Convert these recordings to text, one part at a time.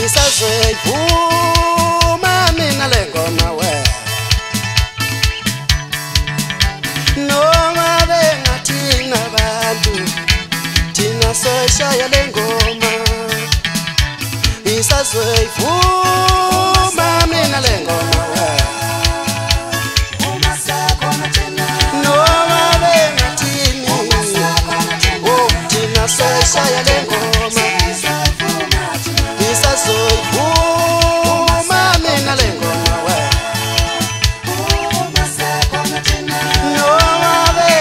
Isazwevuma mina lengoma we noma bengathina abantu thina soyishaya lengoma Isazwevuma mina lengoma we noma bengathini thina soyishaya lengoma Isazwevuma mina lengoma we noma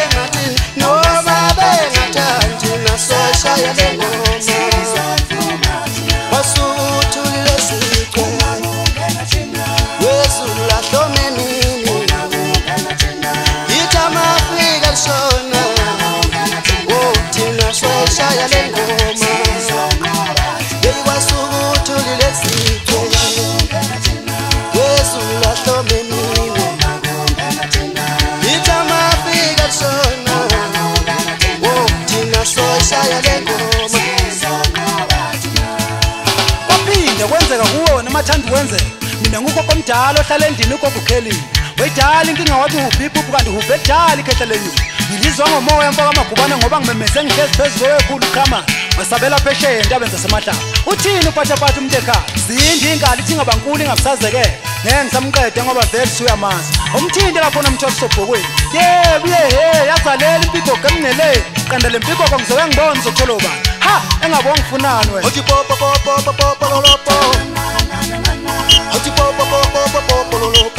bengathini nasoyishaya lengoma Wasuthulile siqwe wezula hlomenini Itamafika lishona thina soyishaya lengoma Wasuthulile siqwe wezula hlomenini Itamafika lishona thina soyishaya lengoma kwenzeka kuwona mathanda wenzeka mina ngugogo omdala ohlala endini ugogo Kelly wayidala inkinga wathi ubhibhu kanti ubedala ikhetha lenyu ngilizwa ngomoya mfaka amagubane ngoba ngimemeze ngihlezi phezulu wekhulu qhama masabela phesheya entabeni zasemahlaba uthini uphathaphatha umntekhaya zindi ingali ithi ngabankulu ingabusazeke ngeke ngisamqede ngoba vele suyamazi umthinde lapho nomthosobhokweni yebuye he yazalela impiko gemngeleni qanda lempiko kongizoke ngibona ngizothola ubani ha engabonga ufunani wena Oti popo popo popo lolopo Oti popo popo popo lolopo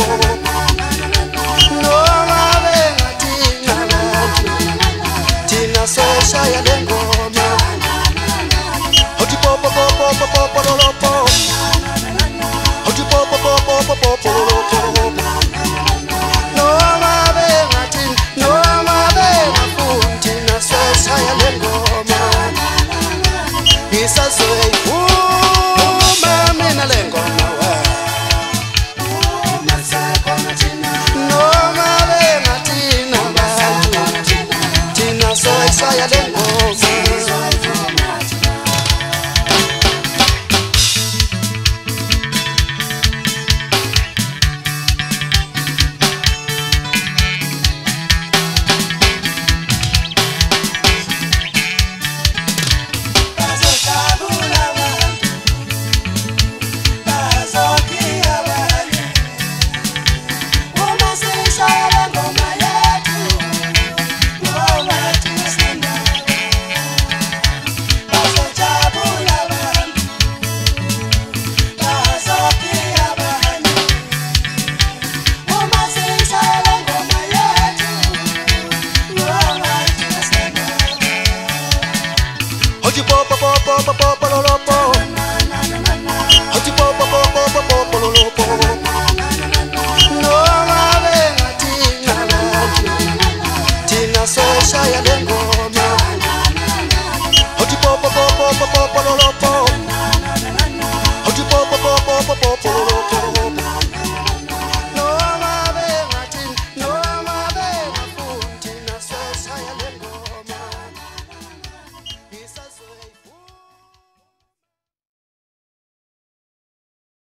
Noma bengathina thina soyishaya lengoma Oti popo popo popo lolopo Oti popo popo popo lolopo